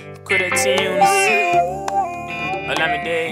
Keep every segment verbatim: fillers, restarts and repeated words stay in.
Kuda Tunes, Olamide,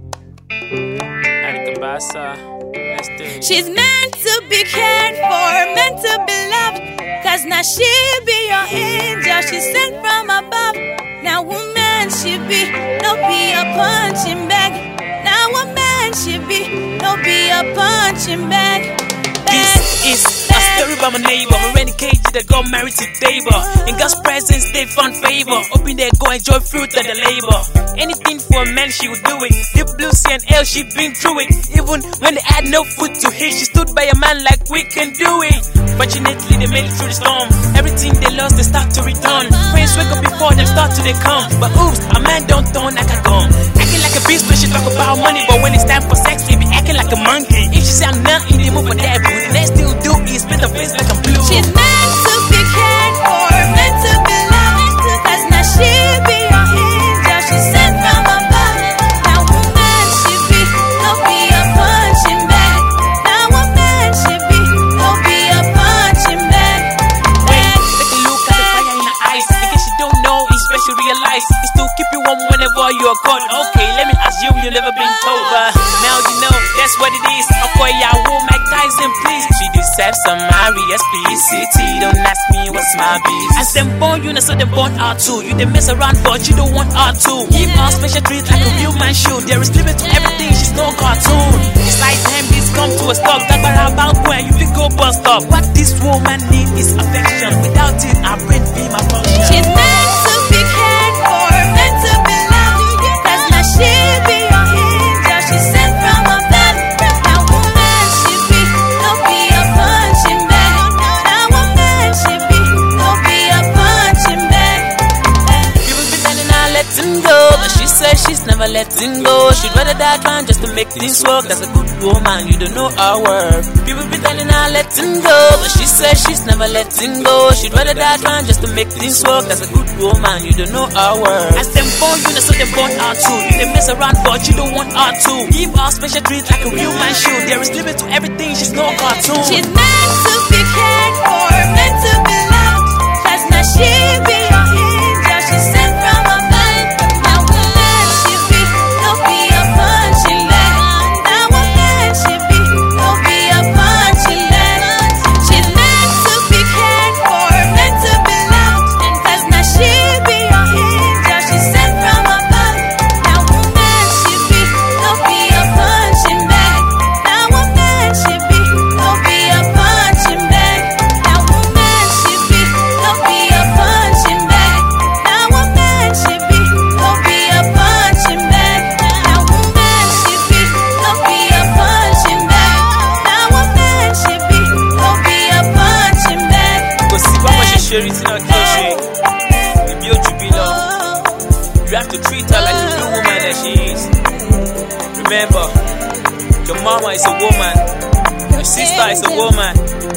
Anika Basa. Let's do it. She's meant to be cared for, meant to be loved, cause now she be your angel, she's sent from above. Now woman she be, no be a punching bag. Now woman she be, no be a punching bag. This is a story about my neighbor, my renegade that got married to Deva. In God's presence they found favor, hoping they go enjoy fruit of the labor. Anything for a man she would do it. Deep blue sea and L, she been through it. Even when they had no food to eat, she stood by a man like we can do it. Fortunately they made it through the storm. Everything they lost they start to return. Friends wake up before them start to they come. But oops, a man don't turn like a gun. Acting like a beast when she talk about money, but when it's time for sex he be acting like a monkey. If she say I'm nothing, they move for that boo. The next thing you do is split her face like a blue. She's meant to be cared for, meant to be loved, cause now she be your angel, she's sent from above. Now woman she be, no be a punching bag. Now woman she be, no be a punching bag. Wait, take a look at the fire in her eyes. In case you don't know, it's what you realize. It's to keep you warm whenever you're cold. Okay, let me assume you've never been told, but now you know that's what it is. Okay, I will Mike Tyson, please. She deserves some R E S P C T. Don't ask me what's my biz. As them born you, know so them born R two. You they mess around, but you don't want R two. Give her special treat like a real man should. There is limit to everything, she's no cartoon. It's like time this come to a stop. Talk about about when you think go bust up. What this woman need is affection. Without it, our brain be my function. She's meant to be cared for, meant to be loved, cause now she be your angel, she's sent from above. Now woman she be, no be a punching bag. Now woman she be, no be a punching bag. People be telling her letting go, but she says she's never letting go. She'd rather die trying just to make things work. That's a good woman, you don't know our work. People be telling her letting go, but she says she's never letting go. She'd rather die trying just to make things work. That's a good woman, you don't know our work. As them born you, know so them born R two. You they mess around, but you don't want R two. Give her special treat like a real man should. There is limit to everything, she's no cartoon. She's meant to be cared for, meant to be loved, cause now she be your angel, she's sent from above. Now woman she be, no be a punching bag. Now woman she be, no be a punching bag. She's meant to be cared for, meant to be loved, cause now she be your angel, she's sent from above. Now woman she be, no be a punching bag. Now woman she be, no be a punching bag. Now woman she be, no be a punching bag. Now woman she be, no be a punching bag. Now woman she be, no be a punching bag. Now woman she be, no be a punching bag. Go see what much she share it in her case. We build you below. You have to treat her like the real woman that she is. Remember, your mama is a woman, your sister is a woman,